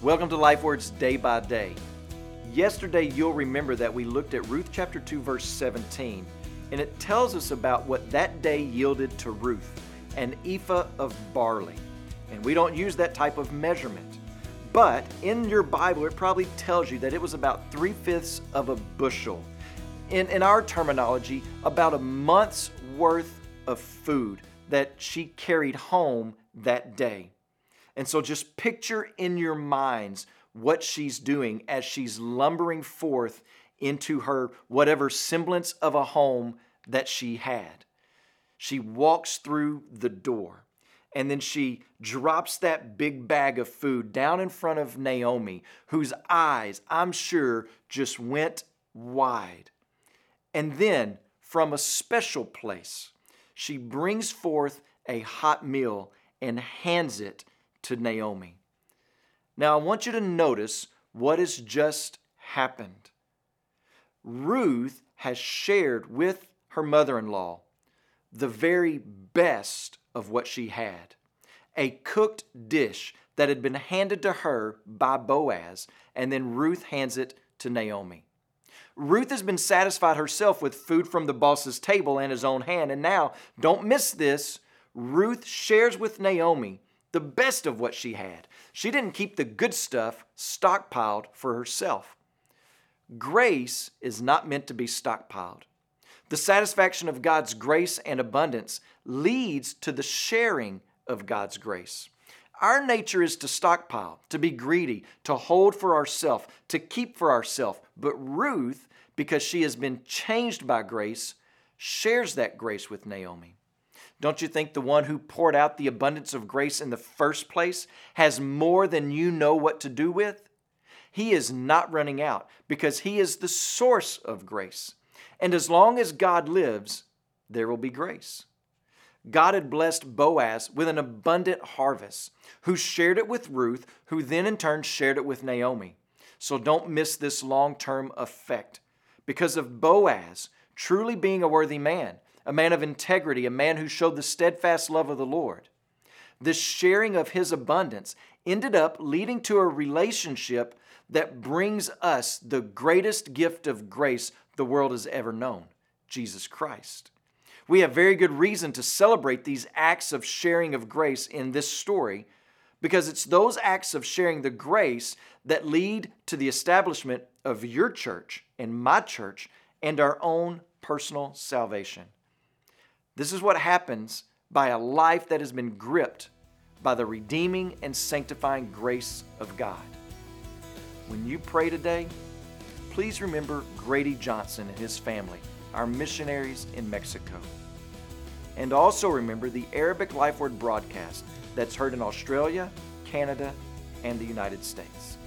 Welcome to Life Words Day by Day. Yesterday, you'll remember that we looked at Ruth chapter 2, verse 17, and it tells us about what that day yielded to Ruth, an ephah of barley. And we don't use that type of measurement. But in your Bible, it probably tells you that it was about 3/5 of a bushel. In our terminology, about a month's worth of food that she carried home that day. And so just picture in your minds what she's doing as she's lumbering forth into her whatever semblance of a home that she had. She walks through the door, and then she drops that big bag of food down in front of Naomi, whose eyes, I'm sure, just went wide. And then, from a special place, she brings forth a hot meal and hands it to Naomi. Now, I want you to notice what has just happened. Ruth has shared with her mother-in-law the very best of what she had, a cooked dish that had been handed to her by Boaz, and then Ruth hands it to Naomi. Ruth has been satisfied herself with food from the boss's table and his own hand, and now, don't miss this, Ruth shares with Naomi the best of what she had. She didn't keep the good stuff stockpiled for herself. Grace is not meant to be stockpiled. The satisfaction of God's grace and abundance leads to the sharing of God's grace. Our nature is to stockpile, to be greedy, to hold for ourselves, to keep for ourselves. But Ruth, because she has been changed by grace, shares that grace with Naomi. Don't you think the one who poured out the abundance of grace in the first place has more than you know what to do with? He is not running out because He is the source of grace. And as long as God lives, there will be grace. God had blessed Boaz with an abundant harvest, who shared it with Ruth, who then in turn shared it with Naomi. So don't miss this long-term effect. Because of Boaz truly being a worthy man, a man of integrity, a man who showed the steadfast love of the Lord, this sharing of his abundance ended up leading to a relationship that brings us the greatest gift of grace the world has ever known, Jesus Christ. We have very good reason to celebrate these acts of sharing of grace in this story because it's those acts of sharing the grace that lead to the establishment of your church and my church and our own personal salvation. This is what happens by a life that has been gripped by the redeeming and sanctifying grace of God. When you pray today, please remember Grady Johnson and his family, our missionaries in Mexico. And also remember the Arabic Life Word broadcast that's heard in Australia, Canada, and the United States.